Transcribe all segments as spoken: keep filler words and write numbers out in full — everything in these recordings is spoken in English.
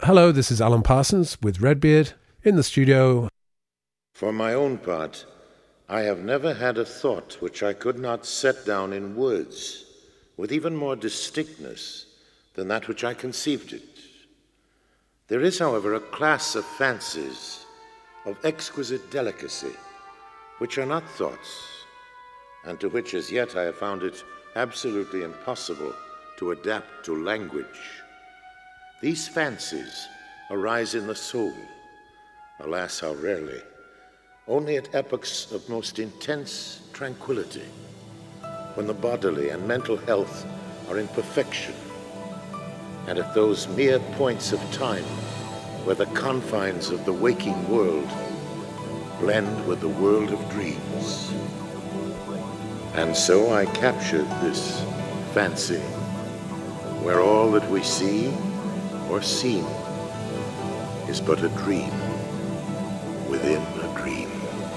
Hello, this is Alan Parsons with Redbeard in the studio. For my own part, I have never had a thought which I could not set down in words with even more distinctness than that which I conceived it. There is, however, a class of fancies of exquisite delicacy which are not thoughts, and to which as yet I have found it absolutely impossible to adapt to language. These fancies arise in the soul, alas, how rarely, only at epochs of most intense tranquility, when the bodily and mental health are in perfection, and at those mere points of time where the confines of the waking world blend with the world of dreams. And so I captured this fancy, where all that we see or seem is but a dream within a dream.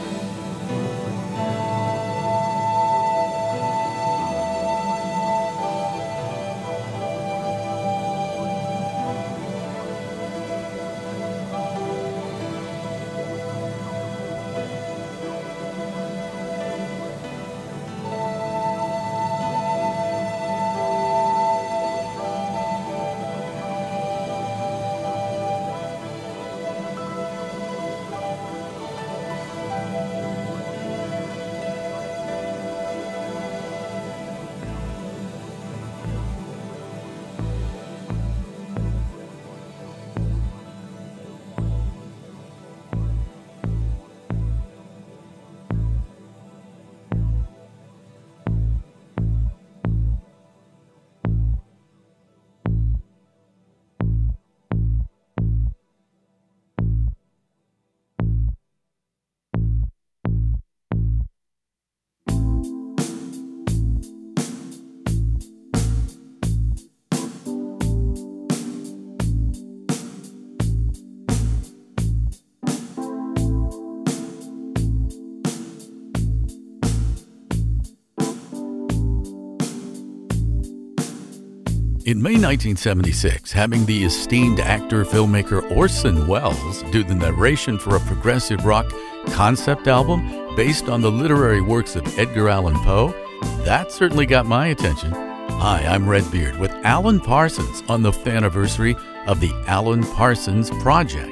In May nineteen seventy-six, having the esteemed actor-filmmaker Orson Welles do the narration for a progressive rock concept album based on the literary works of Edgar Allan Poe, that certainly got my attention. Hi, I'm Redbeard with Alan Parsons on the anniversary of the Alan Parsons Project.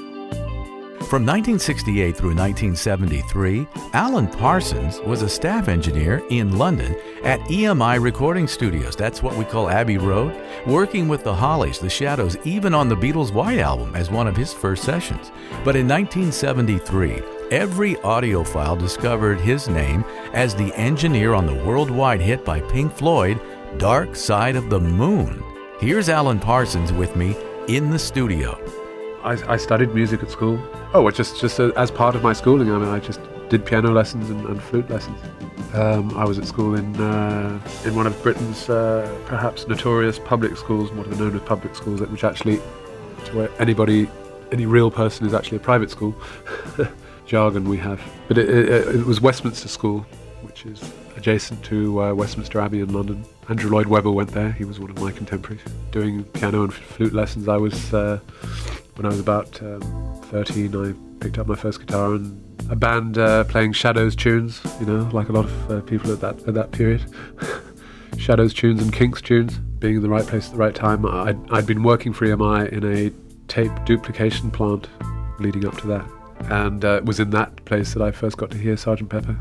From nineteen sixty-eight through nineteen seventy-three, Alan Parsons was a staff engineer in London at E M I Recording Studios, that's what we call Abbey Road, working with the Hollies, the Shadows, even on the Beatles' White Album as one of his first sessions. But in nineteen seventy-three, every audiophile discovered his name as the engineer on the worldwide hit by Pink Floyd, Dark Side of the Moon. Here's Alan Parsons with me in the studio. I, I studied music at school. Oh, well, just just as part of my schooling. I mean, I just did piano lessons and, and flute lessons. Um, I was at school in uh, in one of Britain's uh, perhaps notorious public schools, what are known as public schools, which actually, to where anybody, any real person is actually a private school. Jargon we have. But it, it, it was Westminster School, which is adjacent to uh, Westminster Abbey in London. Andrew Lloyd Webber went there. He was one of my contemporaries. Doing piano and flute lessons, I was... Uh, When I was about um, thirteen, I picked up my first guitar and a band uh, playing Shadows tunes, you know, like a lot of uh, people at that at that period. Shadows tunes and Kinks tunes, being in the right place at the right time. I'd, I'd been working for E M I in a tape duplication plant leading up to that. And uh, it was in that place that I first got to hear Sergeant Pepper.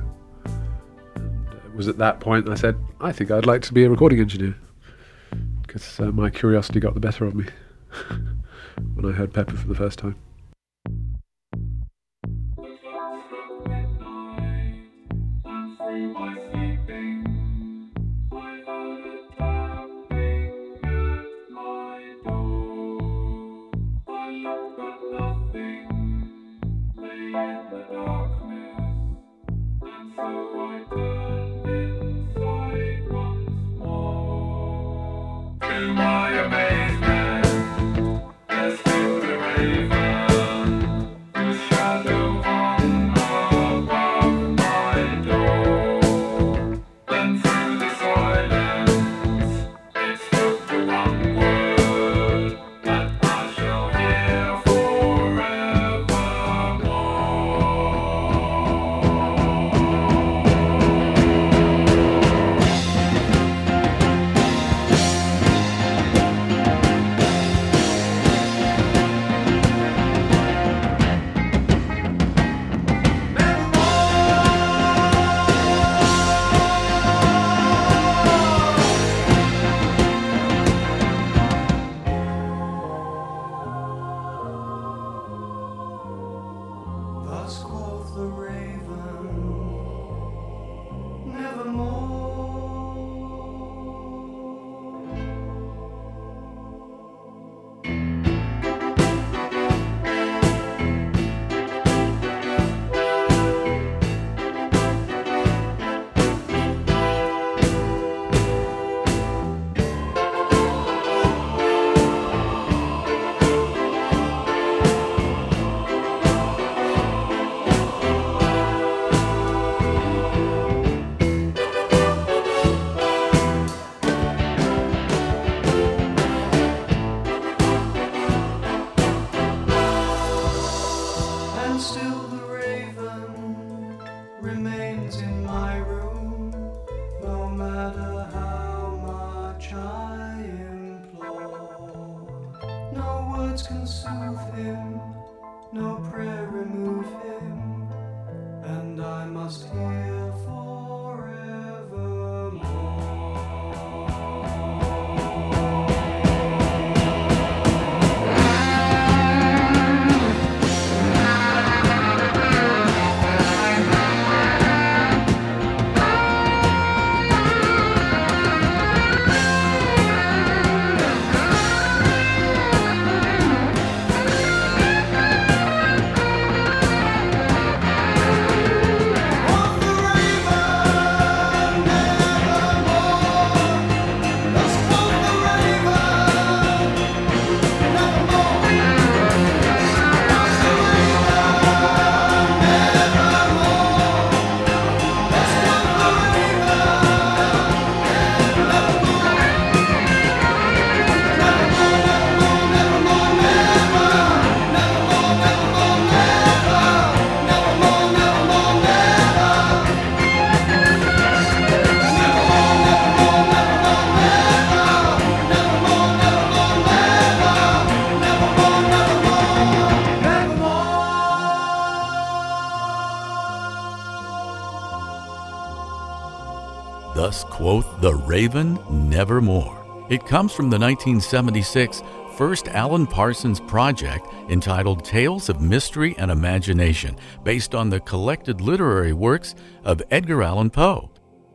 And it was at that point I said, I think I'd like to be a recording engineer. Because uh, my curiosity got the better of me. When I heard Pepper for the first time. To my amazement, let's go to Raven. words can soothe him, no prayer remove him, and I must hear forevermore. Thus quoth the Raven, nevermore. It comes from the nineteen seventy-six first Alan Parsons project entitled Tales of Mystery and Imagination, based on the collected literary works of Edgar Allan Poe.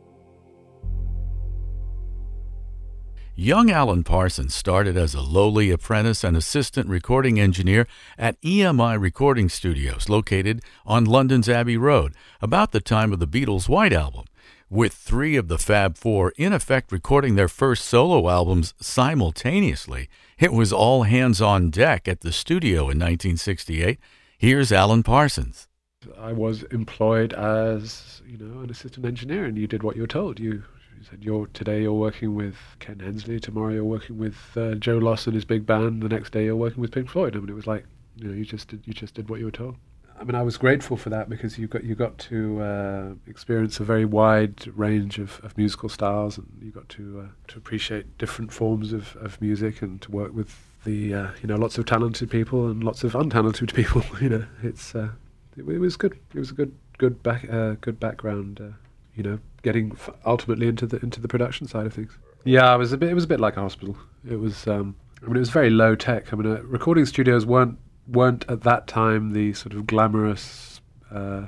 Young Alan Parsons started as a lowly apprentice and assistant recording engineer at E M I Recording Studios, located on London's Abbey Road, about the time of the Beatles' White Album. With three of the Fab Four in effect recording their first solo albums simultaneously, it was all hands on deck at the studio in nineteen sixty-eight. Here's Alan Parsons. I was employed as, you know, an assistant engineer, and you did what you were told. You, you said, "You're today you're working with Ken Hensley. Tomorrow you're working with uh, Joe Loss and his big band. The next day you're working with Pink Floyd." I mean, it was like, you know, you just did, you just did what you were told. I mean, I was grateful for that because you got you got to uh, experience a very wide range of, of musical styles, and you got to uh, to appreciate different forms of, of music, and to work with the uh, you know lots of talented people and lots of untalented people. You know, it's uh, it, it was good. It was a good good back uh, good background. Uh, you know, getting f- ultimately into the into the production side of things. Yeah, it was a bit. It was a bit like a hospital. It was. Um, I mean, it was very low tech. I mean, uh, recording studios weren't. weren't at that time the sort of glamorous, uh,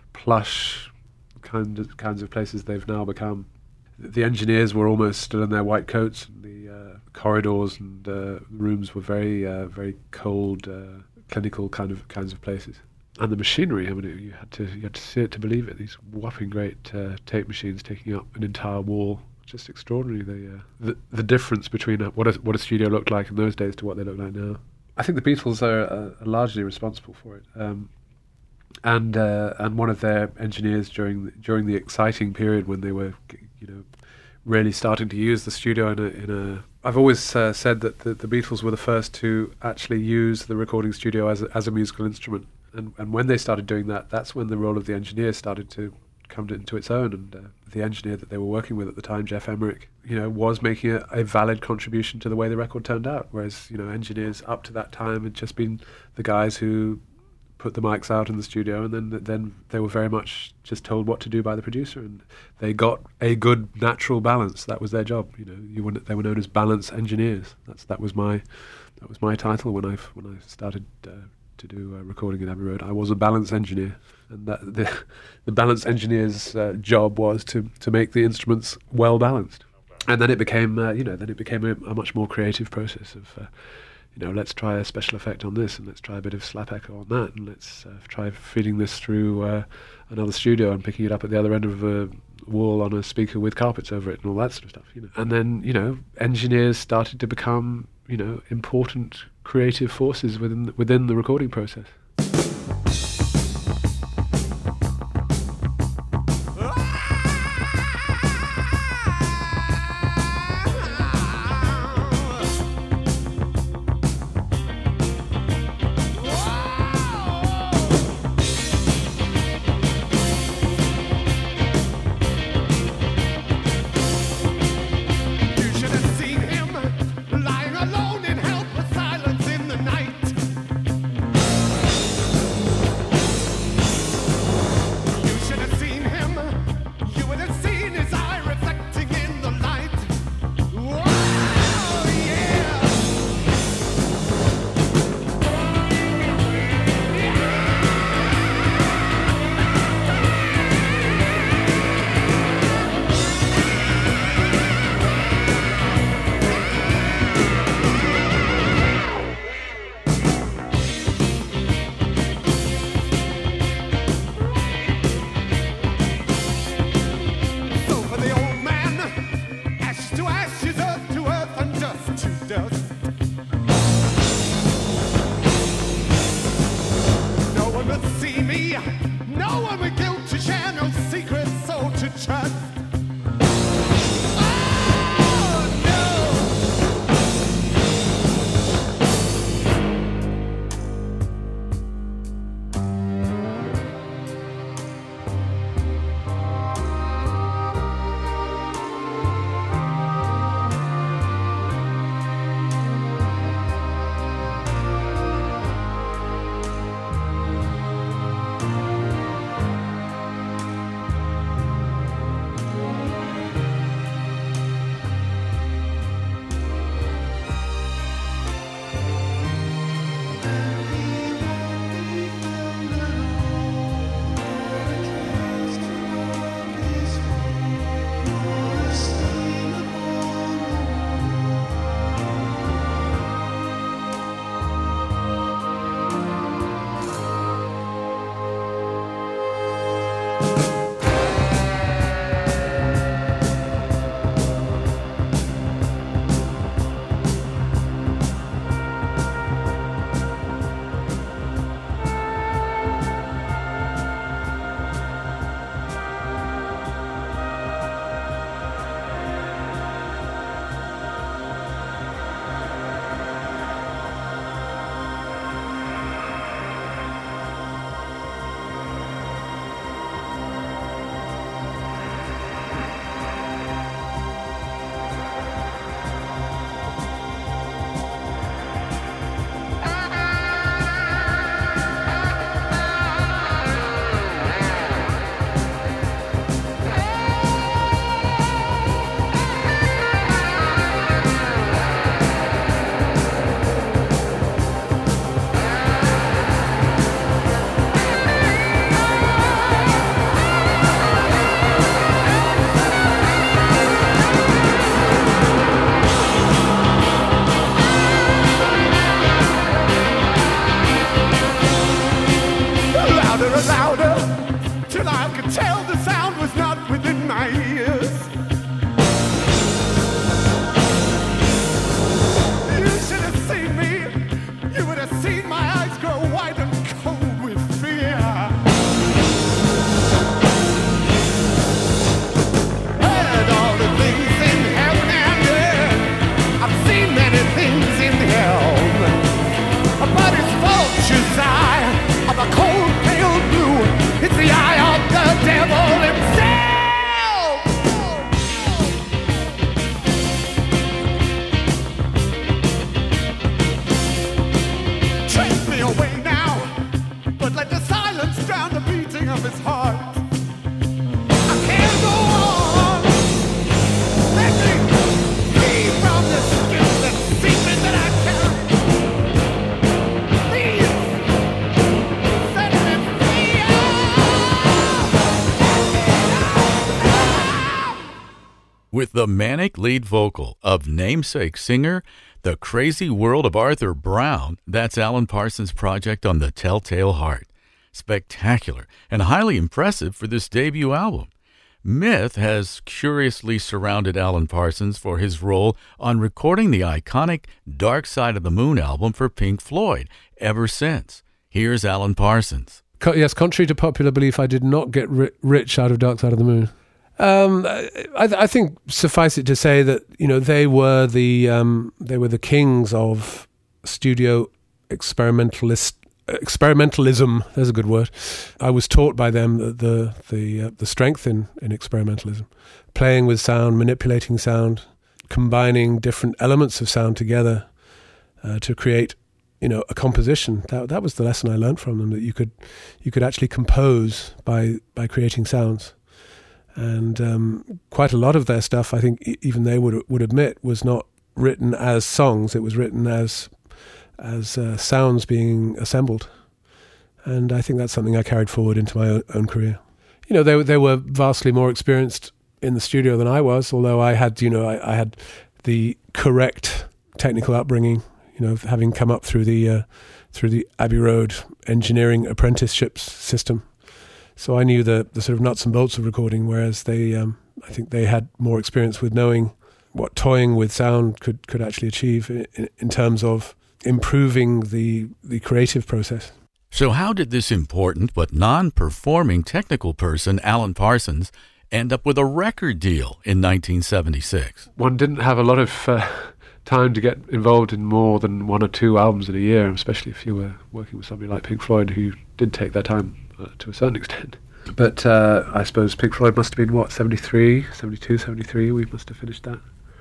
plush kind of kinds of places they've now become. The engineers were almost still in their white coats, and the uh, corridors and uh, rooms were very, uh, very cold, uh, clinical kind of kinds of places. And the machinery, I mean, it, you had to you had to see it to believe it. These whopping great uh, tape machines taking up an entire wall. Just extraordinary. The uh, the, the difference between uh, what a, what a studio looked like in those days to what they look like now. I think the Beatles are, uh, are largely responsible for it, um, and uh, and one of their engineers during the, during the exciting period when they were, you know, really starting to use the studio in a. In a I've always uh, said that the, the Beatles were the first to actually use the recording studio as a, as a musical instrument, and and when they started doing that, that's when the role of the engineer started to come to, into its own, and uh, the engineer that they were working with at the time, Jeff Emmerich, you know, was making a, a valid contribution to the way the record turned out, whereas, you know, engineers up to that time had just been the guys who put the mics out in the studio, and then then they were very much just told what to do by the producer, and they got a good natural balance. That was their job, you know. You were, they were known as balance engineers. That's that was my that was my title when I when I started uh, to do uh, recording at Abbey Road. I was a balance engineer, and that the the balance engineer's uh, job was to to make the instruments well balanced. And then it became uh, you know then it became a, a much more creative process of uh, you know let's try a special effect on this, and let's try a bit of slap echo on that, and let's uh, try feeding this through uh, another studio and picking it up at the other end of a wall on a speaker with carpets over it and all that sort of stuff. You know, and then you know engineers started to become you know important creative forces within the, within the recording process. You should have seen him lying alone in helpless silence in the night. the manic lead vocal of namesake singer The Crazy World of Arthur Brown. That's Alan Parsons' project on the Telltale Heart. Spectacular and highly impressive for this debut album. Myth has curiously surrounded Alan Parsons for his role on recording the iconic Dark Side of the Moon album for Pink Floyd ever since. Here's Alan Parsons. Co- yes, contrary to popular belief, I did not get ri- rich out of Dark Side of the Moon. Um, I, I think suffice it to say that, you know, they were the um, they were the kings of studio experimentalist experimentalism. There's a good word. I was taught by them the the the, uh, the strength in, in experimentalism, playing with sound, manipulating sound, combining different elements of sound together uh, to create, you know, a composition. That that was the lesson I learned from them, that you could you could actually compose by by creating sounds. And um, quite a lot of their stuff, I think, e- even they would would admit, was not written as songs. It was written as as uh, sounds being assembled. And I think that's something I carried forward into my own, own career. You know, they they were vastly more experienced in the studio than I was, although I had, you know, I, I had the correct technical upbringing. You know, having come up through the uh, through the Abbey Road engineering apprenticeships system. So I knew the, the sort of nuts and bolts of recording, whereas they, um, I think they had more experience with knowing what toying with sound could, could actually achieve in, in terms of improving the the creative process. So how did this important but non-performing technical person, Alan Parsons, end up with a record deal in nineteen seventy-six? One didn't have a lot of uh, time to get involved in more than one or two albums in a year, especially if you were working with somebody like Pink Floyd, who did take their time uh, to a certain extent. But uh, I suppose Pink Floyd must have been, what, seventy-three, seventy-two, seventy-three, we must have finished that.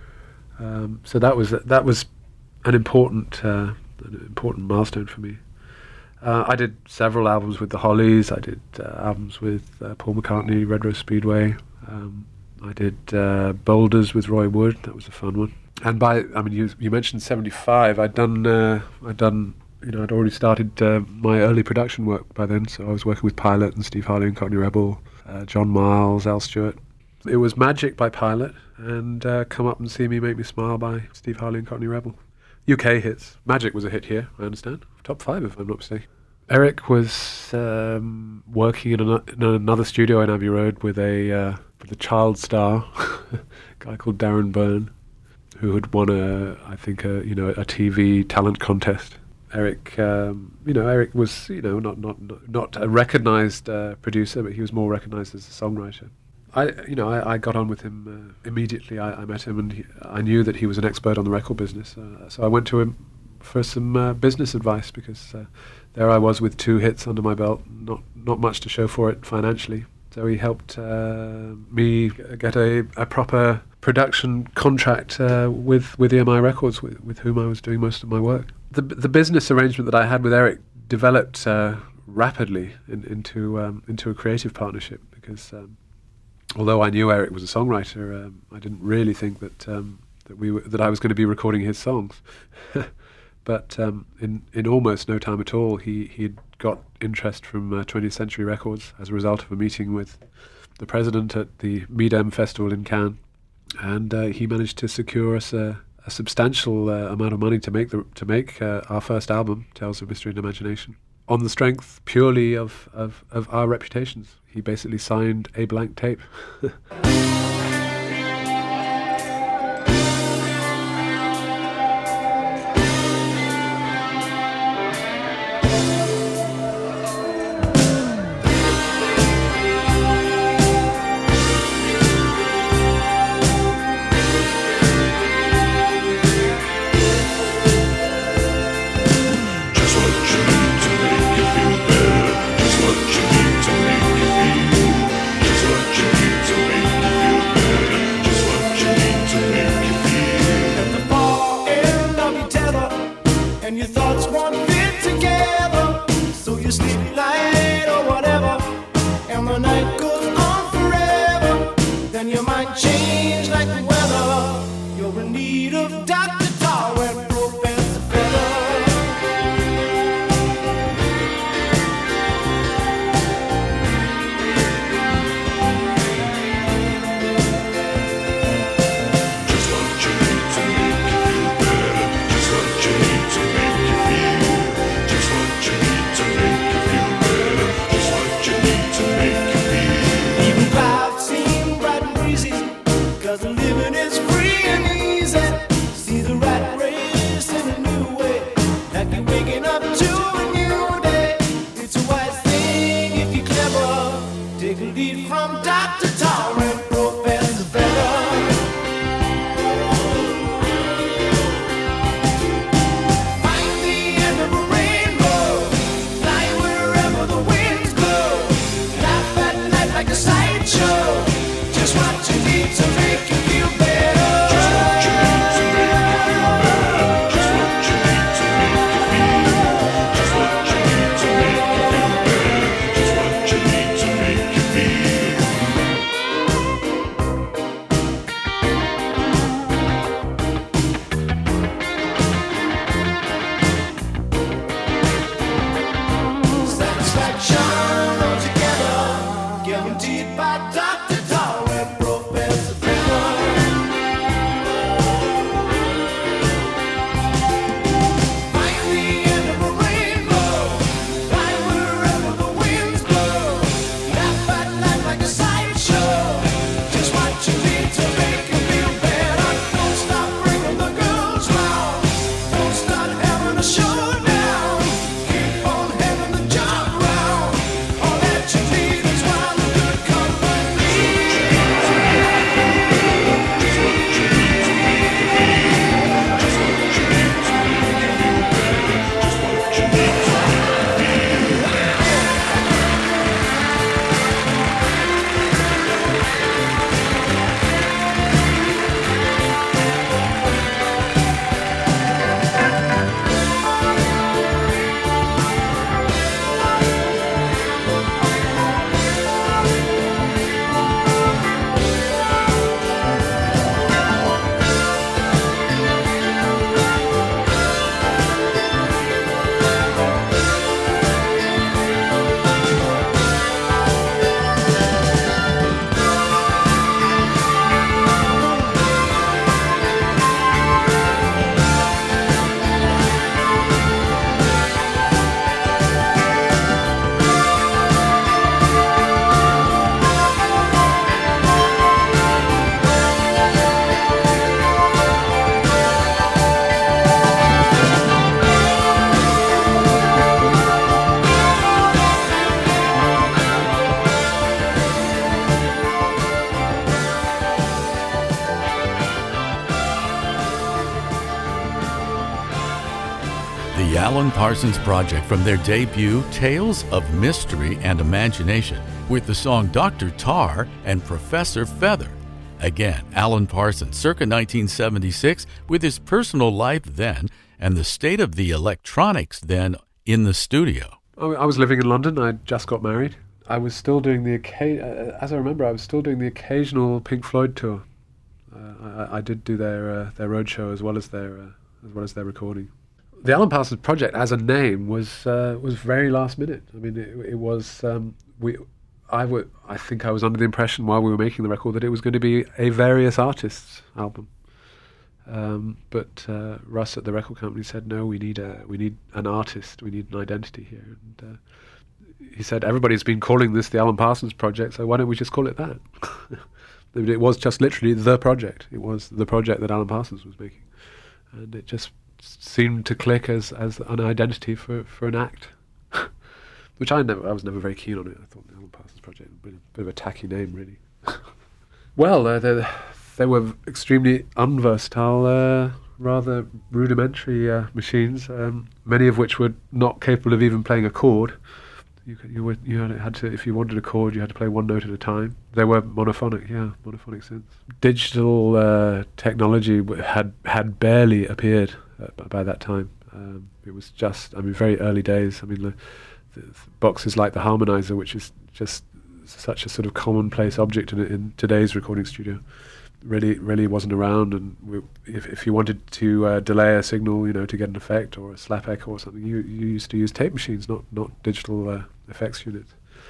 Um, so that was that was an important uh, an important milestone for me. Uh, I did several albums with the Hollies. I did uh, albums with uh, Paul McCartney, Red Rose Speedway. Um, I did uh, Boulders with Roy Wood. That was a fun one. And by, I mean, you you mentioned seventy-five. I'd done, uh, I'd done, you know, I'd already started uh, my early production work by then. So I was working with Pilot and Steve Harley and Courtney Rebel, uh, John Miles, Al Stewart. It was Magic by Pilot and uh, Come Up and See Me, Make Me Smile by Steve Harley and Courtney Rebel. U K hits. Magic was a hit here, I understand. Top five, if I'm not mistaken. Eric was um, working in, an, in another studio in Abbey Road with a uh, with a child star, a guy called Darren Byrne, who had won a, I think, a you know, a T V talent contest. Eric, um, you know, Eric was, you know, not not not, not a recognised uh, producer, but he was more recognised as a songwriter. I, you know, I, I got on with him uh, immediately. I, I met him, and he, I knew that he was an expert on the record business. Uh, so I went to him for some uh, business advice, because uh, there I was with two hits under my belt, not not much to show for it financially. So he helped uh, me get a, a proper production contract uh, with with E M I Records, with, with whom I was doing most of my work. The the business arrangement that I had with Eric developed uh, rapidly in, into um, into a creative partnership, because um, although I knew Eric was a songwriter, um, I didn't really think that um, that we were, that I was going to be recording his songs. But um, in in almost no time at all, he he'd got interest from uh, twentieth Century Records as a result of a meeting with the president at the Midem Festival in Cannes, and uh, he managed to secure us a, a substantial uh, amount of money to make the to make uh, our first album, Tales of Mystery and Imagination, on the strength purely of, of, of our reputations. He basically signed a blank tape. waking up to a new day. It's a wise thing if you're clever. Take a lead from Doctor Tar and Professor Feather. Find the end of a rainbow. Fly wherever the winds blow. Laugh at life like a sideshow. Just what you need to make you feel better. Alan Parsons Project from their debut Tales of Mystery and Imagination with the song Doctor Tar and Professor Feather. Again, Alan Parsons, circa nineteen seventy-six, with his personal life then and the state of the electronics then in the studio. I was living in London. I just got married. I was still doing the, occa- as I remember, I was still doing the occasional Pink Floyd tour. Uh, I, I did do their uh, their roadshow as well as their uh, as well as their recording. The Alan Parsons Project, as a name, was uh, was very last minute. I mean, it, it was um, we. I would. I think I was under the impression while we were making the record that it was going to be a various artists album. Um, but uh, Russ at the record company said, "No, we need a we need an artist. We need an identity here." And uh, he said, "Everybody's been calling this the Alan Parsons Project, so why don't we just call it that?" It was just literally the project. It was the project that Alan Parsons was making, and it just seemed to click as as an identity for, for an act, which I never I was never very keen on it. I thought the Alan Parsons Project was a bit, bit of a tacky name, really. Well, uh, they they were extremely unversatile, uh, rather rudimentary uh, machines, um, many of which were not capable of even playing a chord. You could, you would, you had to, if you wanted a chord, you had to play one note at a time. They were monophonic, yeah, monophonic synths. Digital uh, technology w- had had barely appeared uh, b- by that time. Um, it was just, I mean, very early days. I mean, the, the, the boxes like the harmonizer, which is just such a sort of commonplace object in, in today's recording studio, really, really wasn't around. And we, if if you wanted to uh, delay a signal, you know, to get an effect or a slap echo or something, you you used to use tape machines, not not digital uh, effects units.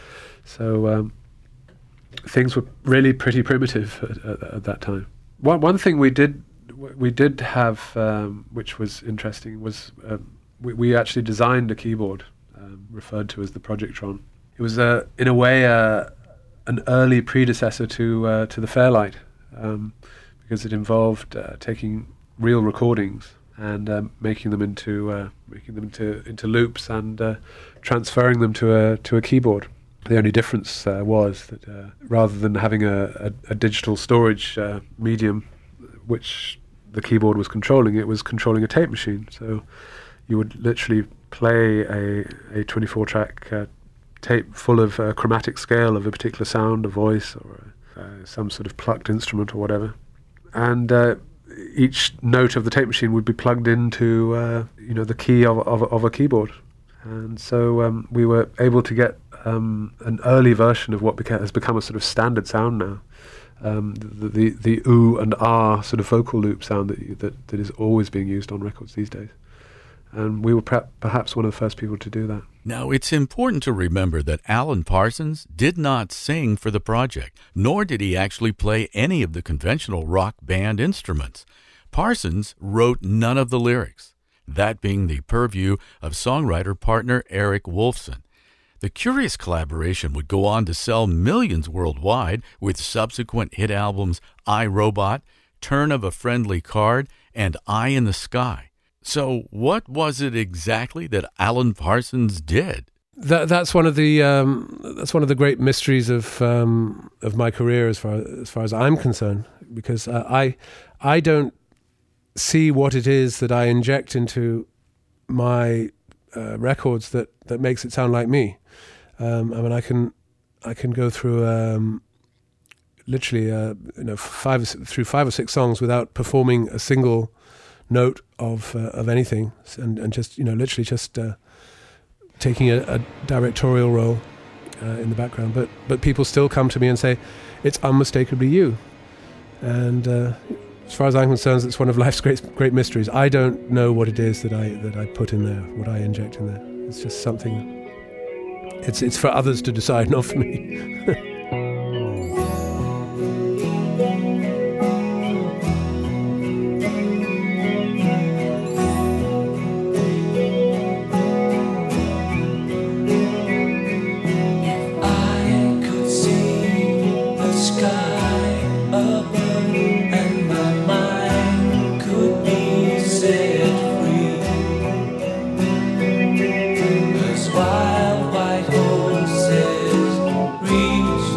So um, things were really pretty primitive at, at, at that time. One one thing we did we did have, um, which was interesting, was um, we we actually designed a keyboard um, referred to as the Projectron. It was uh, in a way uh, an early predecessor to uh, to the Fairlight, um, because it involved uh, taking real recordings and um, making them into uh, making them into into loops and uh, transferring them to a to a keyboard. The only difference uh, was that uh, rather than having a, a, a digital storage uh, medium, which the keyboard was controlling, it was controlling a tape machine. So you would literally play a a twenty-four track uh, tape full of a chromatic scale of a particular sound, a voice, or uh, some sort of plucked instrument or whatever, and uh, each note of the tape machine would be plugged into uh, you know the key of, of, of a keyboard. And so um, we were able to get um, an early version of what beca- has become a sort of standard sound now, um, the, the the ooh and ah sort of vocal loop sound that, you, that that is always being used on records these days. And we were pre- perhaps one of the first people to do that. Now, it's important to remember that Alan Parsons did not sing for the project, nor did he actually play any of the conventional rock band instruments. Parsons wrote none of the lyrics, that being the purview of songwriter partner Eric Wolfson. The curious collaboration would go on to sell millions worldwide with subsequent hit albums I, Robot, Turn of a Friendly Card, and Eye in the Sky. So what was it exactly that Alan Parsons did? That, that's one of the um, that's one of the great mysteries of um, of my career, as far as far as I'm concerned, because uh, I I don't see what it is that I inject into my uh, records that, that makes it sound like me. Um, I mean, I can I can go through um, literally uh, you know five through five or six songs without performing a single note of uh, of anything, and, and just you know literally just uh, taking a, a directorial role uh, in the background. But but people still come to me and say it's unmistakably you. And uh, as far as I'm concerned, it's one of life's great great mysteries. I don't know what it is that I that I put in there, what I inject in there. It's just something. It's it's for others to decide, not for me. Wild white horses reach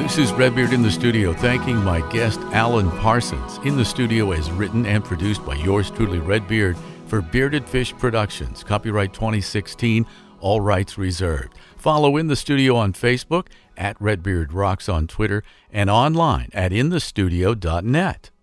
This is Redbeard in the studio, thanking my guest, Alan Parsons, in the studio as written and produced by yours truly, Redbeard, for Bearded Fish Productions. Copyright twenty sixteen, all rights reserved. Follow In the Studio on Facebook, at Redbeard Rocks on Twitter, and online at in the studio dot net.